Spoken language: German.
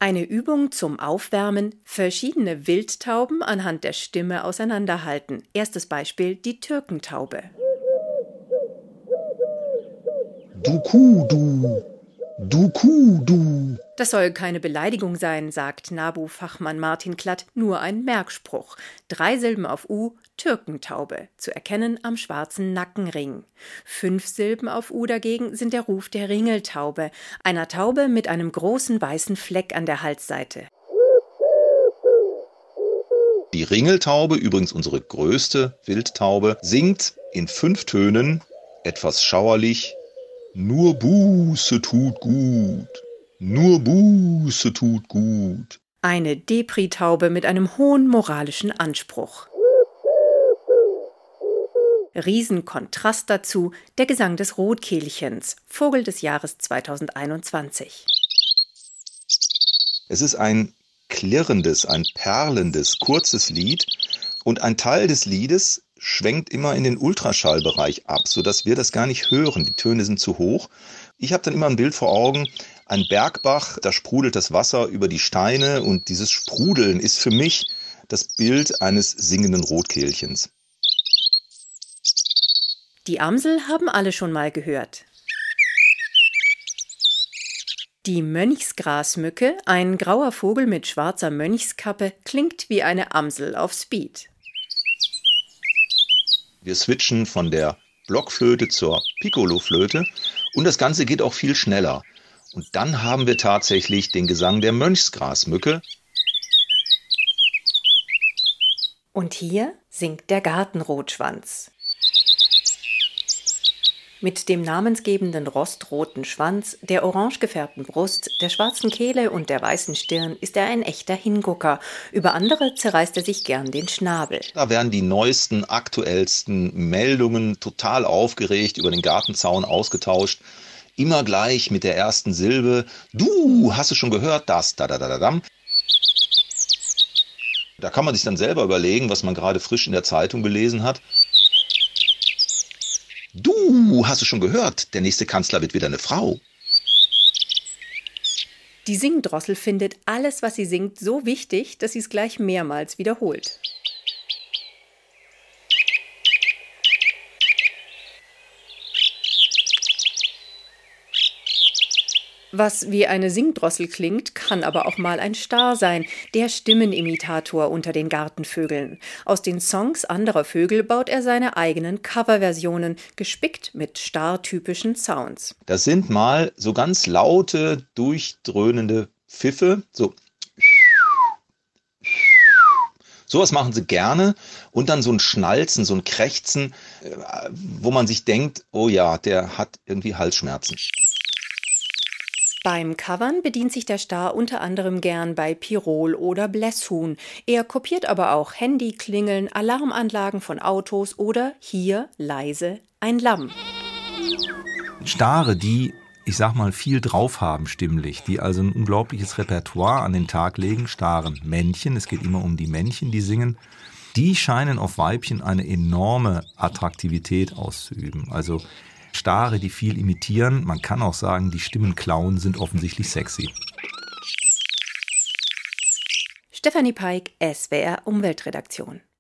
Eine Übung zum Aufwärmen, verschiedene Wildtauben anhand der Stimme auseinanderhalten. Erstes Beispiel, die Türkentaube. Du Kuh, du. Du Kuh, du. Das soll keine Beleidigung sein, sagt NABU-Fachmann Martin Klatt, nur ein Merkspruch. 3 Silben auf U, Türkentaube, zu erkennen am schwarzen Nackenring. 5 Silben auf U dagegen sind der Ruf der Ringeltaube, einer Taube mit einem großen weißen Fleck an der Halsseite. Die Ringeltaube, übrigens unsere größte Wildtaube, singt in 5 Tönen, etwas schauerlich, nur Buße tut gut. Nur Buße tut gut. Eine Depri-Taube mit einem hohen moralischen Anspruch. Riesenkontrast dazu, der Gesang des Rotkehlchens, Vogel des Jahres 2021. Es ist ein klirrendes, ein perlendes, kurzes Lied und ein Teil des Liedes schwenkt immer in den Ultraschallbereich ab, sodass wir das gar nicht hören. Die Töne sind zu hoch. Ich habe dann immer ein Bild vor Augen, ein Bergbach, da sprudelt das Wasser über die Steine und dieses Sprudeln ist für mich das Bild eines singenden Rotkehlchens. Die Amsel haben alle schon mal gehört. Die Mönchsgrasmücke, ein grauer Vogel mit schwarzer Mönchskappe, klingt wie eine Amsel auf Speed. Wir switchen von der Blockflöte zur Piccoloflöte und das Ganze geht auch viel schneller. Und dann haben wir tatsächlich den Gesang der Mönchsgrasmücke. Und hier singt der Gartenrotschwanz. Mit dem namensgebenden rostroten Schwanz, der orange gefärbten Brust, der schwarzen Kehle und der weißen Stirn ist er ein echter Hingucker. Über andere zerreißt er sich gern den Schnabel. Da werden die neuesten, aktuellsten Meldungen total aufgeregt über den Gartenzaun ausgetauscht. Immer gleich mit der ersten Silbe. Du, hast du schon gehört, das, da, da, da, da, dam. Da kann man sich dann selber überlegen, was man gerade frisch in der Zeitung gelesen hat. Du, hast du schon gehört, der nächste Kanzler wird wieder eine Frau. Die Singdrossel findet alles, was sie singt, so wichtig, dass sie es gleich mehrmals wiederholt. Was wie eine Singdrossel klingt, kann aber auch mal ein Star sein, der Stimmenimitator unter den Gartenvögeln. Aus den Songs anderer Vögel baut er seine eigenen Coverversionen, gespickt mit startypischen Sounds. Das sind mal so ganz laute, durchdröhnende Pfiffe, so. Sowas machen sie gerne und dann so ein Schnalzen, so ein Krächzen, wo man sich denkt, oh ja, der hat irgendwie Halsschmerzen. Beim Covern bedient sich der Star unter anderem gern bei Pirol oder Blässhuhn. Er kopiert aber auch Handyklingeln, Alarmanlagen von Autos oder hier leise ein Lamm. Stare, die, ich sag mal, viel drauf haben stimmlich, die also ein unglaubliches Repertoire an den Tag legen, Staren Männchen, es geht immer um die Männchen, die singen, die scheinen auf Weibchen eine enorme Attraktivität auszuüben. Also Stare, die viel imitieren, man kann auch sagen, die Stimmen klauen, sind offensichtlich sexy. Stefanie Peik, SWR Umweltredaktion.